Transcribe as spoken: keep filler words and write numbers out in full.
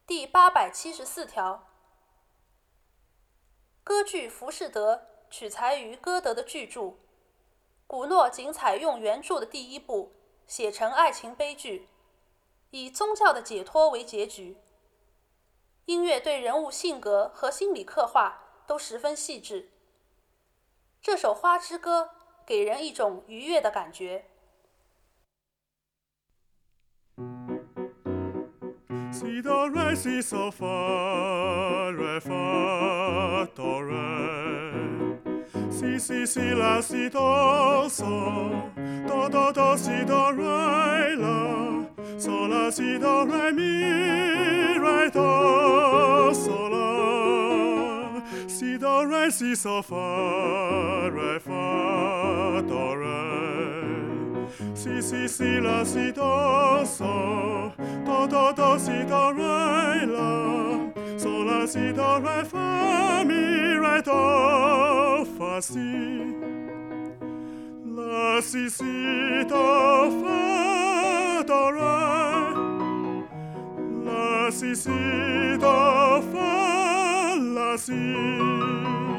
第八百七十四条，歌剧《浮士德》取材于歌德的巨著，古诺仅采用原著的第一部，写成爱情悲剧，以宗教的解脱为结局。音乐对人物性格和心理刻画都十分细致。这首《花之歌》给人一种愉悦的感觉。 Si do re si so fa re fa do re si si si la si do so do do do si do re la so la si do re mi re do so la si do re si so fa re fa do re si si si la si do so do do do si do re la so la si do re fa mi re do fa si la si si do fa do re la si si do fa la si